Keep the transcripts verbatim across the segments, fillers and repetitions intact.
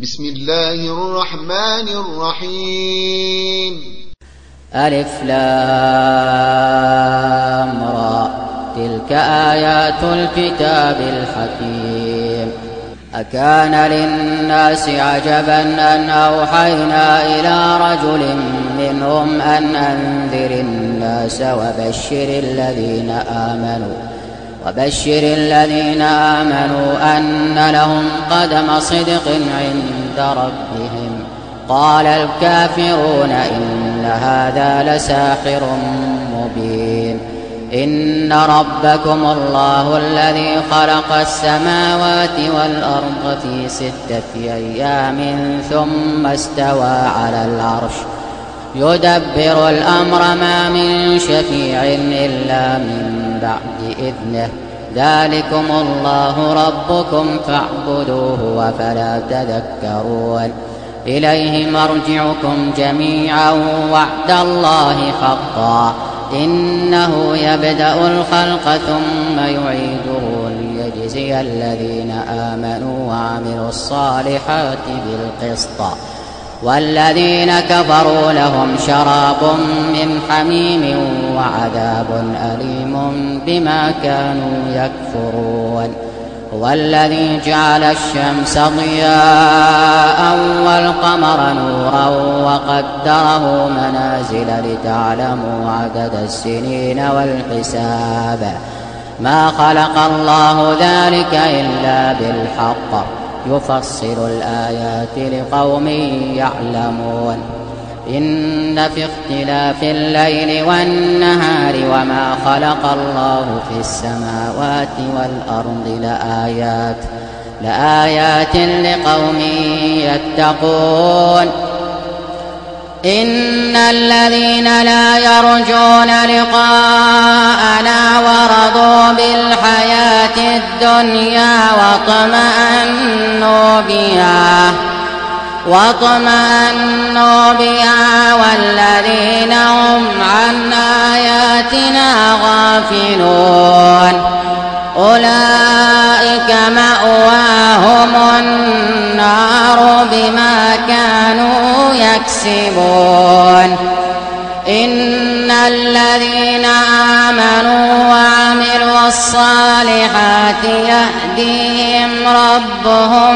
بسم الله الرحمن الرحيم. ألف لام را، تلك آيات الكتاب الحكيم. أكان للناس عجبا أن أوحينا إلى رجل منهم أن أنذر الناس وبشر الذين آمنوا وبشر الذين آمنوا أن لهم قدم صدق عند ربهم. قال الكافرون إن هذا لساحر مبين. إن ربكم الله الذي خلق السماوات والأرض في ستة أيام ثم استوى على العرش يدبر الأمر ما من شفيع إلا من بعد إذنه. ذلكم الله ربكم فاعبدوه وفلا تذكرون. إليه مرجعكم جميعا وعد الله حقا. إنه يبدأ الخلق ثم يعيده ليجزي الذين آمنوا وعملوا الصالحات بالقسط. والذين كفروا لهم شراب من حميم وعذاب أليم بما كانوا يكفرون. والذي جعل الشمس ضياء والقمر نورا وقدره منازل لتعلموا عدد السنين والحساب. ما خلق الله ذلك إلا بالحق يفصل الآيات لقوم يعلمون. إن في اختلاف الليل والنهار وما خلق الله في السماوات والأرض لآيات لآيات لقوم يتقون. إن الذين لا يرجون لقاءنا ورضوا بالحياة الدنيا واطمأنوا بها واطمأنوا بها والذين هم عن آياتنا غافلون أولئك مأواهم النار بما كانوا يكسبون. إن الذين آمنوا وعملوا الصالحات يهديهم ربهم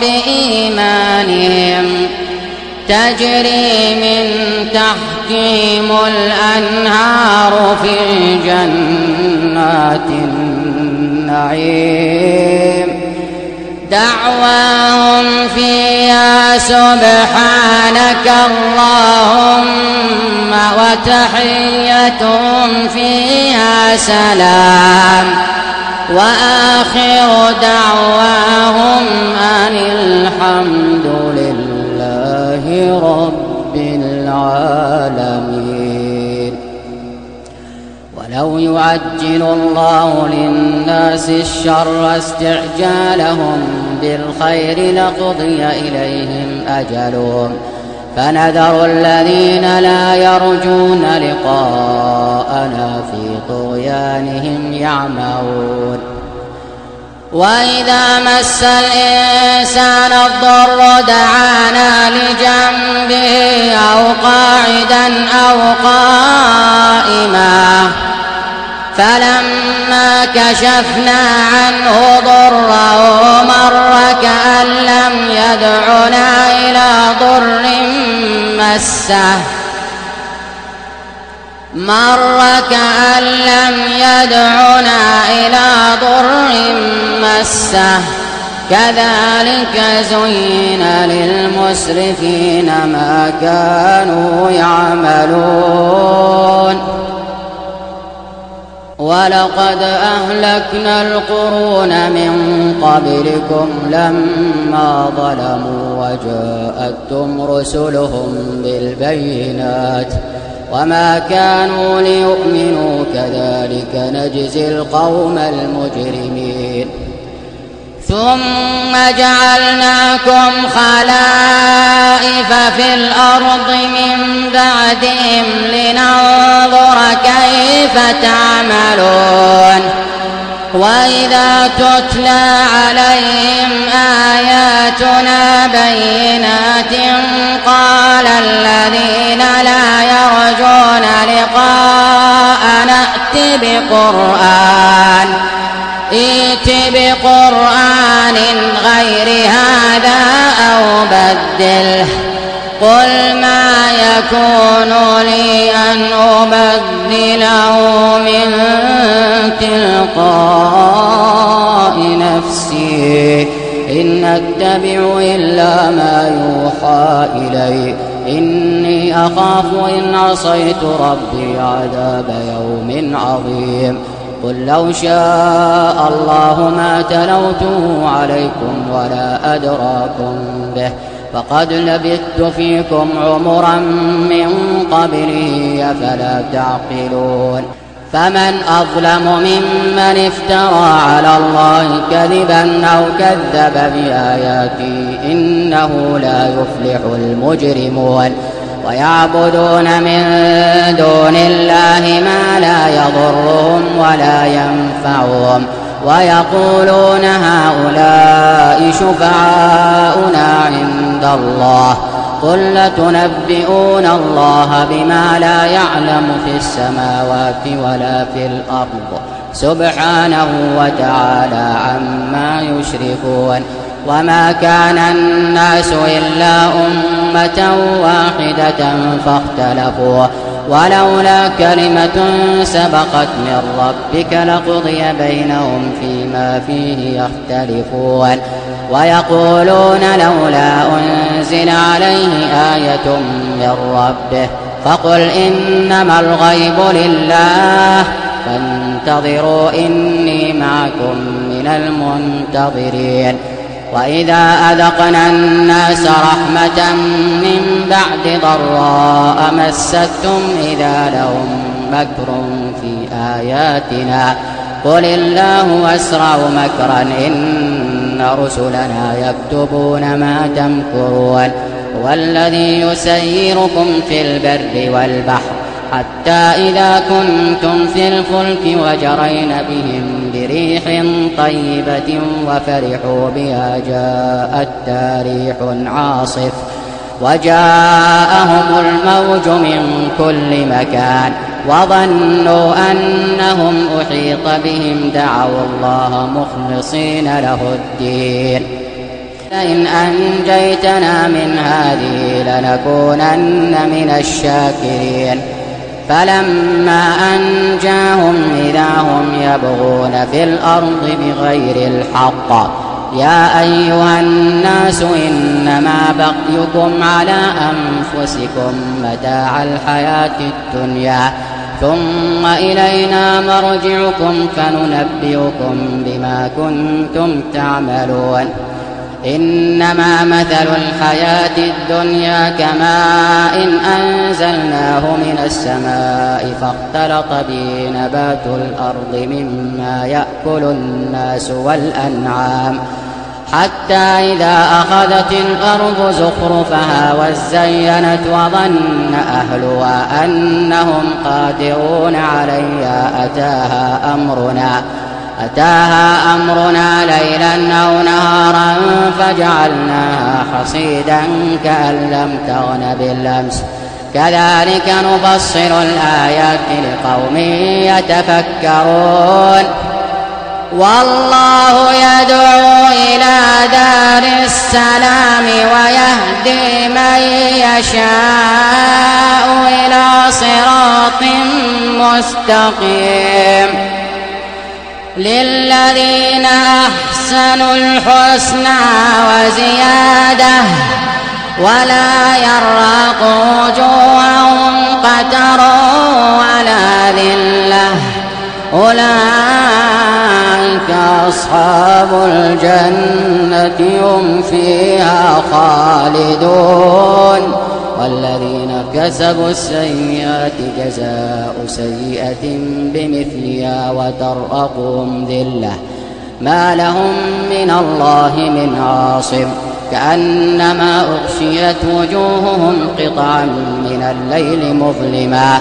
بإيمانهم تجري من تحتهم الأنهار في جنات النعيم. دعواهم فيها سبحانك اللهم وتحيتهم فيها سلام وآخر دعواهم أن الحمد لله رب العالمين. ولو يعجل الله للناس الشر استعجالهم بالخير لقضي إليهم أجلهم فنذر الذين لا يرجون لقاءنا في طغيانهم يعمهون. وإذا مس الإنسان الضر دعانا لجنبه أو قاعدا أو قائما فلما كشفنا عنه ضره مر كأن لم يدعنا إلى ضر مسه مر كأن لم يدعنا إلى ضر مسه كذلك زين للمسرفين ما كانوا يعملون. ولقد أهلكنا القرون من قبلكم لما ظلموا وجاءتهم رسلهم بالبينات وما كانوا ليؤمنوا كذلك نجزي القوم المجرمين. ثم جعلناكم خلائف في الأرض من بعدهم لننظر كيف تعملون. وإذا تتلى عليهم آياتنا بينات بينات قال الذين لا يرجون لقاءنا ائت بقرآن ائت بقرآن غير هذا أو بدله قل ما يكون لي أن أبدله من تلقاء نفسي إن أتبع إلا ما يوحى إلي إني أخاف إن عصيت ربي عذاب يوم عظيم قل لو شاء الله ما تلوته عليكم ولا أدراكم به فقد لبثت فيكم عمرا من قبله أفلا تعقلون فمن أظلم ممن افترى على الله كذبا أو كذب بآياته إنه لا يفلح المجرمون ويعبدون من دون الله ما لا يضرهم ولا ينفعهم ويقولون هؤلاء شفعاؤنا عند الله قل لتنبئون الله بما لا يعلم في السماوات ولا في الأرض سبحانه وتعالى عما يشركون وما كان الناس إلا أمة واحدة فاختلفوا ولولا كلمة سبقت من ربك لقضي بينهم فيما فيه يختلفون ويقولون لولا أنزل عليه آية من ربه فقل إنما الغيب لله فانتظروا إني معكم من المنتظرين وإذا أذقنا الناس رحمة من بعد ضراء مستهم إذا لهم مكر في آياتنا قل الله أسرع مكرا إن رسلنا يكتبون ما تمكرون والذي يسيركم في البر والبحر حتى إذا كنتم في الفلك وجرين بهم بريح طيبة وفرحوا بها جاءتها ريح عاصف وجاءهم الموج من كل مكان وظنوا أنهم أحيط بهم دعوا الله مخلصين له الدين لئن أنجيتنا من هذه لنكونن من الشاكرين فلما أنجاهم إذا هم يبغون في الأرض بغير الحق يا أيها الناس إنما بغيكم على أنفسكم متاع الحياة الدنيا ثم إلينا مرجعكم فننبئكم بما كنتم تعملون إنما مثل الحياة الدنيا كماء أنزلناه من السماء فاختلط به نبات الأرض مما يأكل الناس والأنعام حتى إذا أخذت الأرض زخرفها وزينت وظن أهلها أنهم قادرون عليها أتاها أمرنا أتاها أمرنا ليلا أو نهارا فجعلناها حصيدا كأن لم تغن بالأمس كذلك نفصل الآيات لقوم يتفكرون والله يدعو إلى دار السلام ويهدي من يشاء إلى صراط مستقيم للذين أحسنوا الحسنى وزيادة ولا يرهق وجوههم قتر ولا ذلة أولئك أصحاب الجنة هم فيها خالدون والذين كسبوا السيئات جزاء سيئة بمثلها وترهقهم ذلة ما لهم من الله من عاصم كأنما أغشيت وجوههم قطعا من الليل مظلما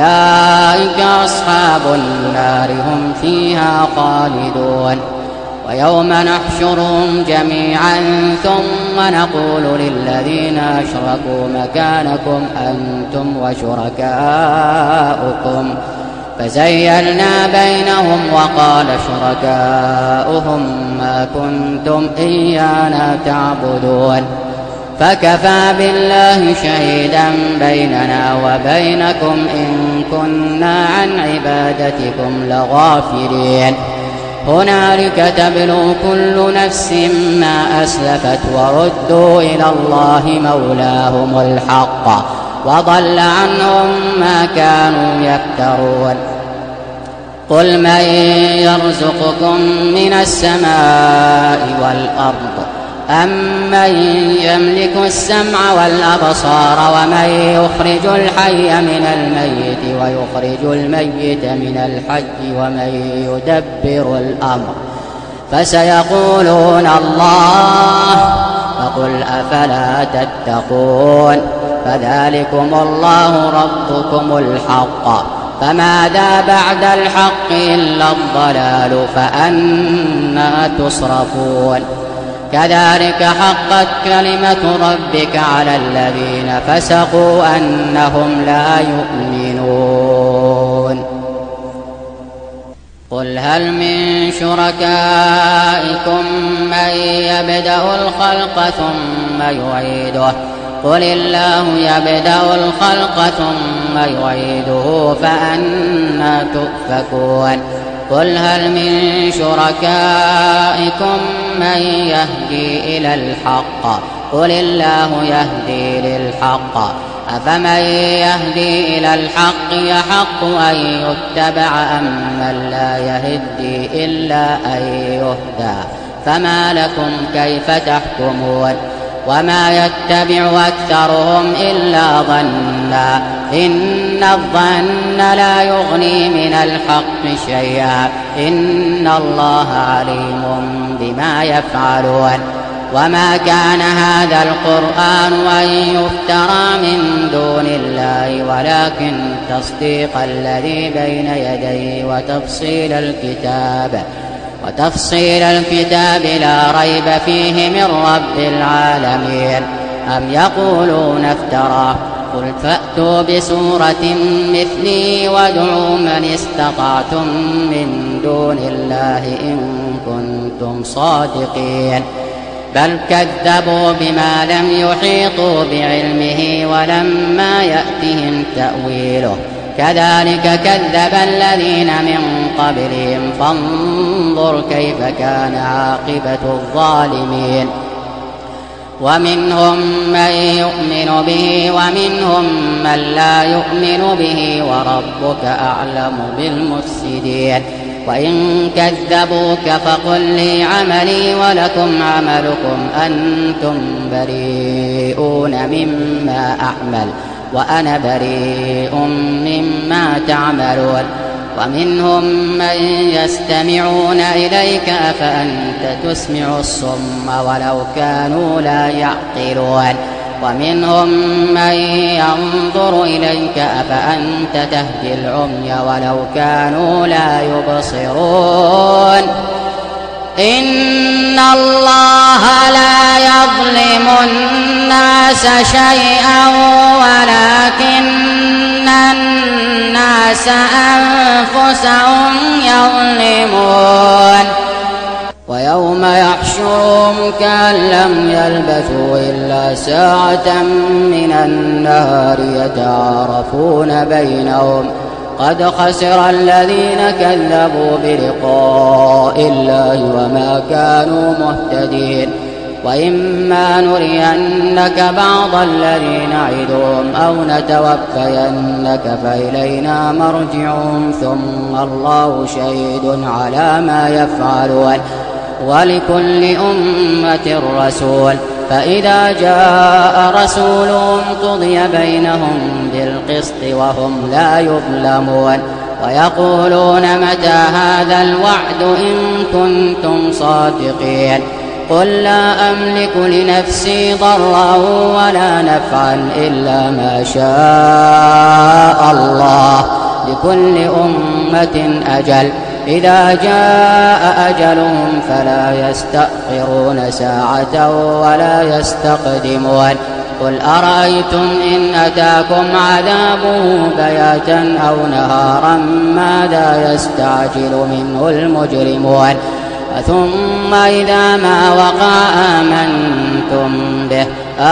أولئك أصحاب النار هم فيها خالدون ويوم نحشرهم جميعا ثم نقول للذين أشركوا مكانكم أنتم وشركاؤكم فزيلنا بينهم وقال شركاؤهم ما كنتم إيانا تعبدون فكفى بالله شهيدا بيننا وبينكم إن كنا عن عبادتكم لغافلين هنالك تبلو كل نفس ما أسلفت وردوا إلى الله مولاهم الحق وضل عنهم ما كانوا يفترون قل من يرزقكم من السماء والأرض أمن يملك السمع والأبصار ومن يخرج الحي من الميت ويخرج الميت من الحي ومن يدبر الأمر فسيقولون الله فقل أفلا تتقون فذلكم الله ربكم الحق فماذا بعد الحق إلا الضلال فأنى تصرفون كذلك حقت كلمة ربك على الذين فسقوا أنهم لا يؤمنون قل هل من شركائكم من يبدأ الخلق ثم يعيده قل الله يبدأ الخلق ثم يعيده فأنى تؤفكون قل هل من شركائكم من يهدي إلى الحق قل الله يهدي للحق أفمن يهدي إلى الحق يحق أن يتبع أم من لا يهدي إلا أن يهدى فما لكم كيف تحكمون وما يتبع أكثرهم إلا ظنا إن الظن لا يغني من الحق شيئا إن الله عليم بما يفعلون وما كان هذا القرآن أن يفترى من دون الله ولكن تصديق الذي بين يديه وتفصيل الكتاب وتفصيل الكتاب لا ريب فيه من رب العالمين أم يقولون افتراه قل فأتوا بسورة مثله وادعوا من استطعتم من دون الله إن كنتم صادقين بل كذبوا بما لم يحيطوا بعلمه ولما يأتهم تأويله كذلك كذب الذين من قبلهم فانظر كيف كان عاقبة الظالمين ومنهم من يؤمن به ومنهم من لا يؤمن به وربك أعلم بالمفسدين وإن كذبوك فقل لي عملي ولكم عملكم أنتم بريئون مما أعمل وأنا بريء مما تعملون ومنهم من يستمعون إليك أفأنت تسمع الصم ولو كانوا لا يعقلون ومنهم من ينظر إليك أفأنت تهدي العمي ولو كانوا لا يبصرون إن الله لا يظلم الناس شيئا ولكن الناس أنفسهم يظلمون ويوم يحشرهم كأن لم يلبثوا إلا ساعة من النهار يتعارفون بينهم قد خسر الذين كذبوا بلقاء الله وما كانوا مهتدين وإما نرينك بعض الذي نعدهم أو نتوفينك فإلينا مرجعهم ثم الله شهيد على ما يفعلون ولكل أمة رسول فإذا جاء رسولهم قضي بينهم بالقسط وهم لا يظلمون ويقولون متى هذا الوعد إن كنتم صادقين قل لا أملك لنفسي ضرا ولا نفعا إلا ما شاء الله لكل أمة أجل إذا جاء أجلهم فلا يستأخرون ساعة ولا يستقدمون قل أرأيتم إن أتاكم عذابه بياتا أو نهارا ماذا يستعجل منه المجرمون ثم إذا ما وقع آمنتم به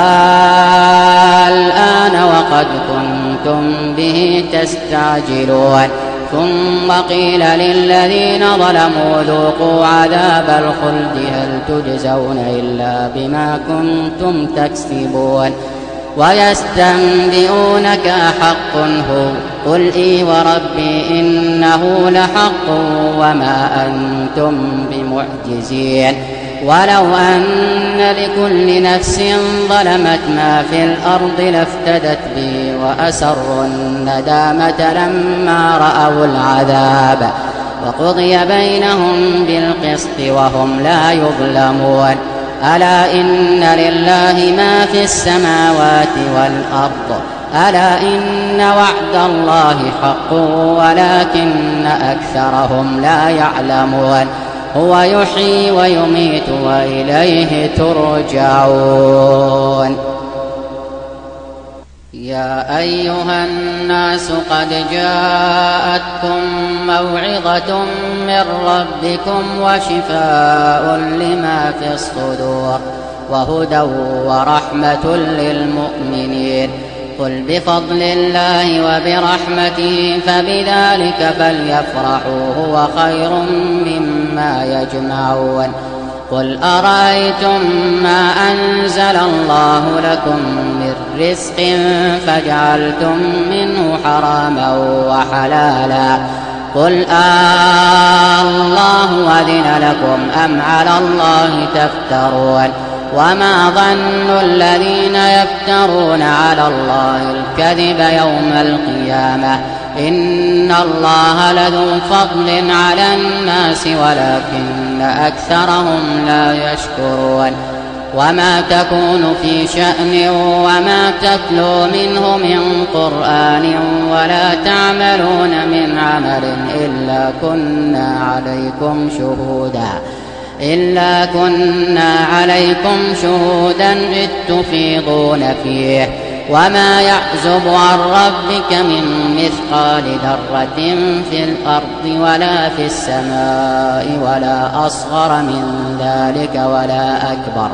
الآن وقد كنتم به تستعجلون ثم قيل للذين ظلموا ذوقوا عذاب الخلد هل تجزون إلا بما كنتم تكسبون ويستنبئونك أحق هو قل إي وربي إنه لحق وما أنتم بمعجزين ولو أن لكل نفس ظلمت ما في الأرض لافتدت به وأسروا الندامة لما رأوا العذاب وقضي بينهم بالقسط وهم لا يظلمون ألا إن لله ما في السماوات والأرض ألا إن وعد الله حق ولكن أكثرهم لا يعلمون هو يحيي ويميت وإليه ترجعون يا أيها الناس قد جاءتكم موعظة من ربكم وشفاء لما في الصدور وهدى ورحمة للمؤمنين قل بفضل الله وبرحمته فبذلك فليفرحوا هو خير مما يجمعون قل أرأيتم ما أنزل الله لكم من رزق فجعلتم منه حراما وحلالا قل آه الله أذن لكم أم على الله تفترون وما ظن الذين يفترون على الله الكذب يوم القيامة إن الله لذو فضل على الناس ولكن أكثرهم لا يشكرون وما تكون في شأن وما تتلو منه من قرآن ولا تعملون من عمل إلا كنا عليكم شهودا إلا كنا عليكم شهودا إذ تفيضون فيه وما يعزب عن ربك من مثقال ذرة في الأرض ولا في السماء ولا أصغر من ذلك ولا أكبر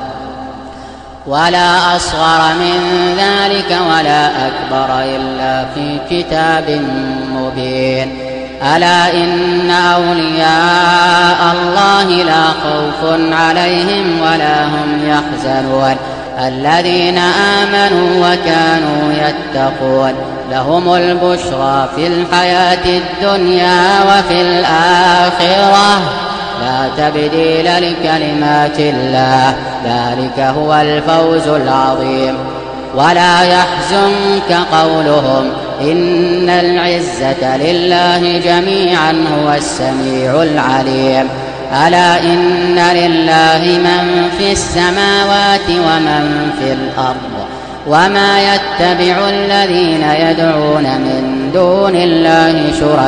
ولا أصغر من ذلك ولا أكبر إلا في كتاب مبين ألا إن أولياء الله لا خوف عليهم ولا هم يحزنون الذين آمنوا وكانوا يتقون لهم البشرى في الحياة الدنيا وفي الآخرة لا تبديل لكلمات الله ذلك هو الفوز العظيم ولا يحزنك قولهم إن العزة لله جميعا هو السميع العليم ألا إن لله من في السماوات ومن في الأرض وما يتبع الذين يدعون من دون الله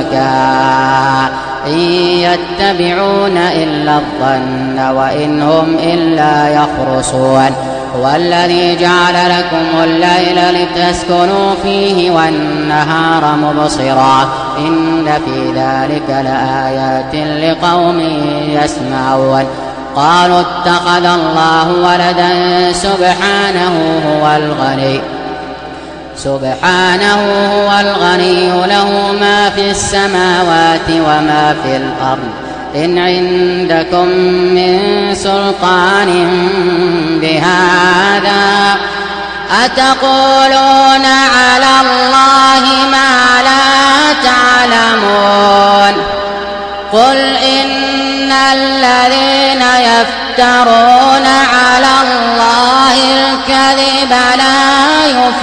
شركاء إن يتبعون إلا الظن وإن هم إلا يخرصون هو الذي جعل لكم الليل لتسكنوا فيه والنهار مبصرا إن في ذلك لآيات لقوم يسمعون قالوا اتخذ الله ولدا سبحانه هو الغني سبحانه هو الغني له ما في السماوات وما في الأرض إن عندكم من سلطان بهذا أتقولون على الله ما لا تعلمون قل إن الذين يفترون على الله الكذب لا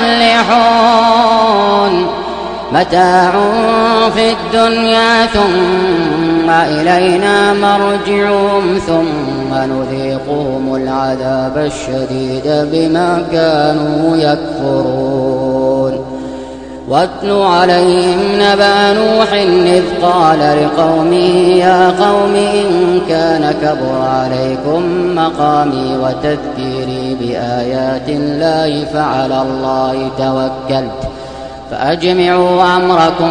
يفلحون متاع في الدنيا ثم إلينا مرجعهم ثم نذيقهم العذاب الشديد بما كانوا يكفرون واتل عليهم نبأ نوح إذ قال لقومه يا قوم إن كان كبر عليكم مقامي وتذكيري بآيات الله فعلى الله توكلت فأجمعوا أمركم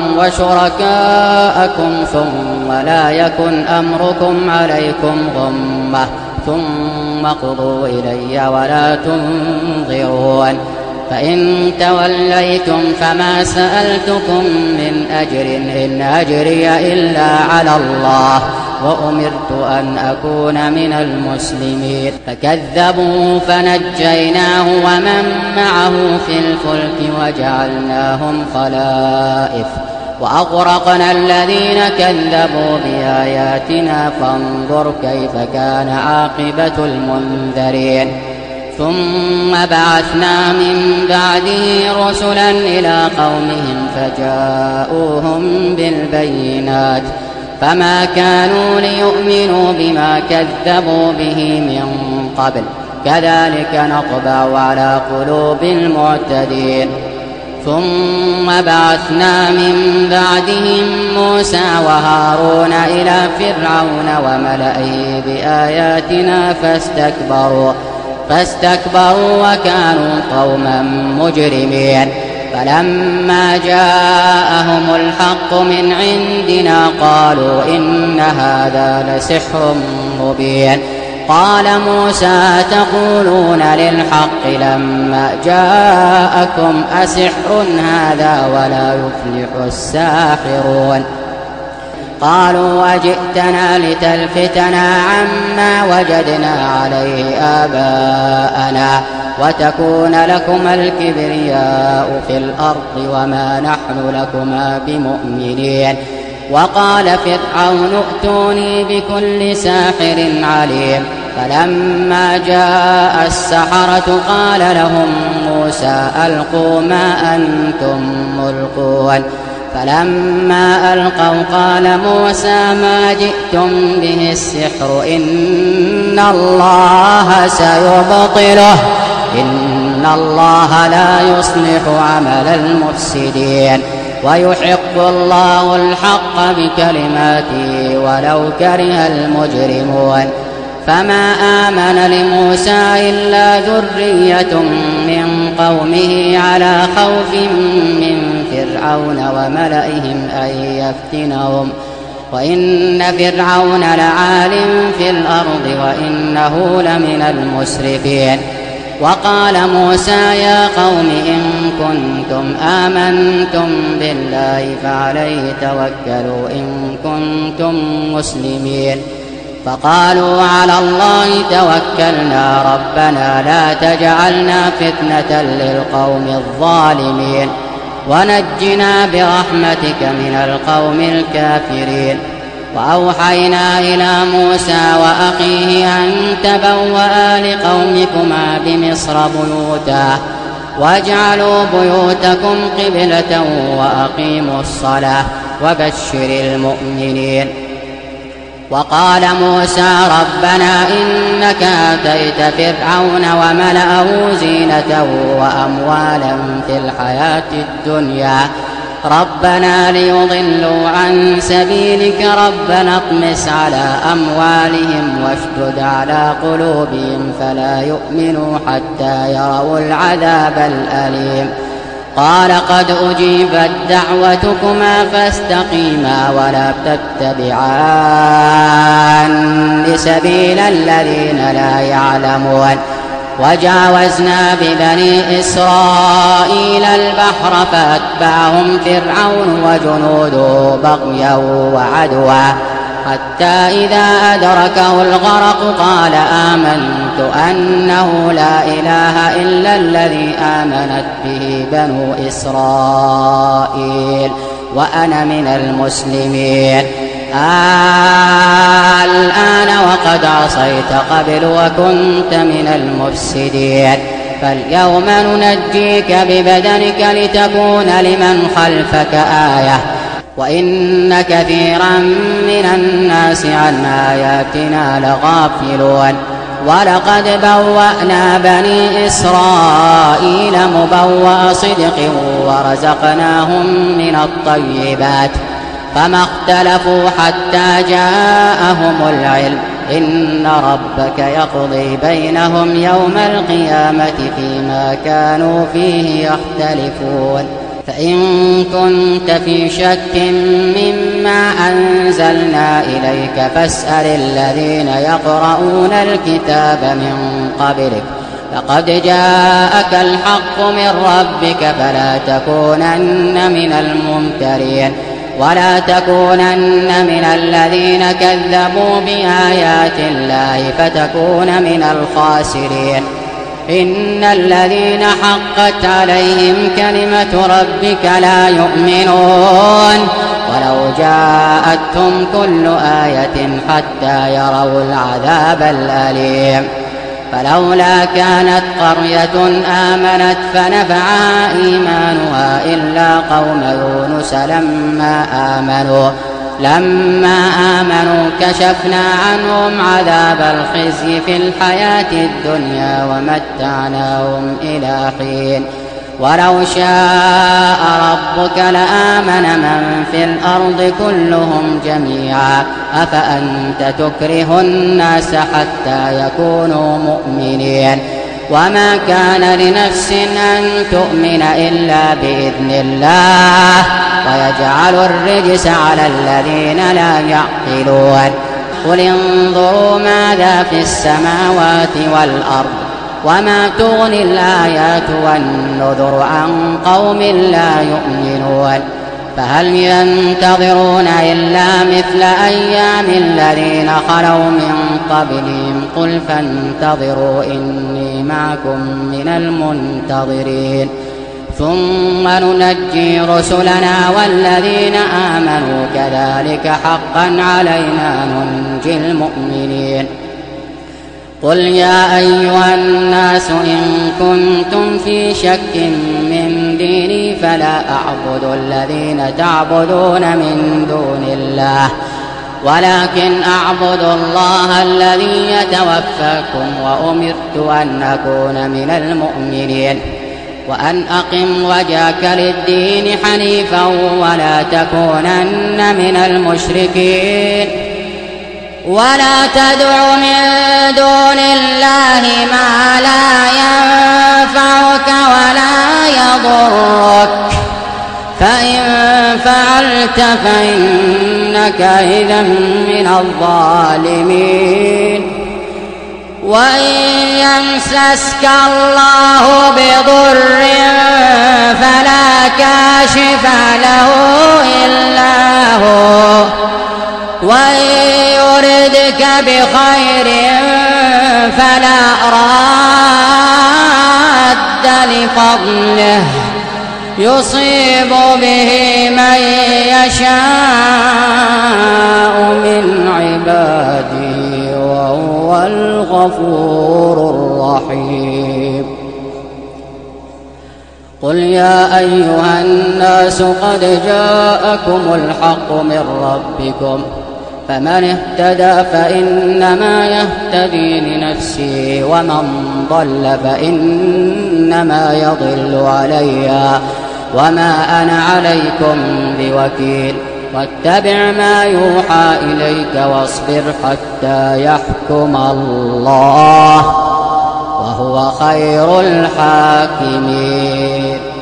وشركاءكم ثم لا يكن أمركم عليكم غمة ثم قضوا إلي ولا تنظرون فإن توليتم فما سألتكم من أجر إن أجري إلا على الله وأمرت أن أكون من المسلمين فكذبوا فنجيناه ومن معه في الفلك وجعلناهم خلائف وأغرقنا الذين كذبوا بآياتنا فانظر كيف كان عاقبة المنذرين ثم بعثنا من بعده رسلا إلى قومهم فجاءوهم بالبينات فما كانوا ليؤمنوا بما كذبوا به من قبل كذلك نطبع على قلوب المعتدين ثم بعثنا من بعدهم موسى وهارون إلى فرعون وملئه بآياتنا فاستكبروا فاستكبروا وكانوا قوما مجرمين فلما جاءهم الحق من عندنا قالوا إن هذا لسحر مبين قال موسى تقولون للحق لما جاءكم أسحر هذا ولا يفلح الساحرون قالوا أجئتنا لتلفتنا عما وجدنا عليه آباءنا وتكون لكما الكبرياء في الأرض وما نحن لكما بمؤمنين وقال فرعون ائتوني بكل ساحر عليم فلما جاء السحرة قال لهم موسى ألقوا ما أنتم ملقون فلما ألقوا قال موسى ما جئتم به السحر إن الله سيبطله إن الله لا يصلح عمل المفسدين ويحق الله الحق بكلماته ولو كره المجرمون فما آمن لموسى إلا ذرية من قومه على خوف من فرعون وملئهم أن يفتنهم وإن فرعون لعال في الأرض وإنه لمن المسرفين وقال موسى يا قوم إن كنتم آمنتم بالله فعليه توكلوا إن كنتم مسلمين فقالوا على الله توكلنا ربنا لا تجعلنا فتنة للقوم الظالمين ونجنا برحمتك من القوم الكافرين وأوحينا إلى موسى وأخيه أن تبوأ لقومكما بمصر بيوتا واجعلوا بيوتكم قبلة وأقيموا الصلاة وبشر المؤمنين وقال موسى ربنا إنك آتيت فرعون وملأه زينة وأموالا في الحياة الدنيا ربنا ليضلوا عن سبيلك ربنا اطمس على أموالهم واشدد على قلوبهم فلا يؤمنوا حتى يروا العذاب الأليم قال قد أجيبت دعوتكما فاستقيما ولا تتبعان سبيل الذين لا يعلمون وجاوزنا ببني إسرائيل البحر فأتبعهم فرعون وجنوده بغيا وعدوا حتى إذا أدركه الغرق قال آمنت أنه لا إله إلا الذي آمنت به بنو إسرائيل وأنا من المسلمين الآن وقد عصيت قبل وكنت من المفسدين فاليوم ننجيك ببدنك لتكون لمن خلفك آية وإن كثيرا من الناس عن آياتنا لغافلون ولقد بوأنا بني إسرائيل مبوأ صدق ورزقناهم من الطيبات فما اختلفوا حتى جاءهم العلم إن ربك يقضي بينهم يوم القيامة فيما كانوا فيه يختلفون فإن كنت في شك مما أنزلنا إليك فاسأل الذين يقرؤون الكتاب من قبلك لقد جاءك الحق من ربك فلا تكونن من الممترين ولا تكونن من الذين كذبوا بآيات الله فتكون من الخاسرين إن الذين حقت عليهم كلمة ربك لا يؤمنون ولو جاءتهم كل آية حتى يروا العذاب الأليم فلولا كانت قرية آمنت فنفعها إيمانها إلا قوم يونس لما آمنوا لما آمنوا كشفنا عنهم عذاب الخزي في الحياة الدنيا ومتعناهم إلى حين ولو شاء ربك لآمن من في الأرض كلهم جميعا أفأنت تكره الناس حتى يكونوا مؤمنين وما كان لنفس أن تؤمن إلا بإذن الله ويجعل الرجس على الذين لا يعقلون قل انظروا ماذا في السماوات والأرض وما تغني الآيات والنذر عن قوم لا يؤمنون فهل ينتظرون إلا مثل أيام الذين خلوا من قبلهم قل فانتظروا إني معكم من المنتظرين ثم ننجي رسلنا والذين آمنوا كذلك حقا علينا ننجي المؤمنين قل يا أيها الناس إن كنتم في شك من ديني فلا أعبد الذين تعبدون من دون الله ولكن أعبد الله الذي يتوفاكم وأمرت أن أكون من المؤمنين وأن أقم وجهك للدين حنيفا ولا تكونن من المشركين ولا تدع من دون الله ما لا ينفعك ولا يضرك فإن فعلت فإنك إذا من الظالمين وإن يمسسك الله بضر فلا كاشف له إلا هو وإن يردك بخير فلا راد لفضله يصيب به من يشاء من عباده وهو الغفور الرحيم قل يا أيها الناس قد جاءكم الحق من ربكم فمن اهتدى فإنما يهتدي لنفسه ومن ضل فإنما يضل عليها وما أنا عليكم بوكيل واتبع ما يوحى إليك واصبر حتى يحكم الله وهو خير الحاكمين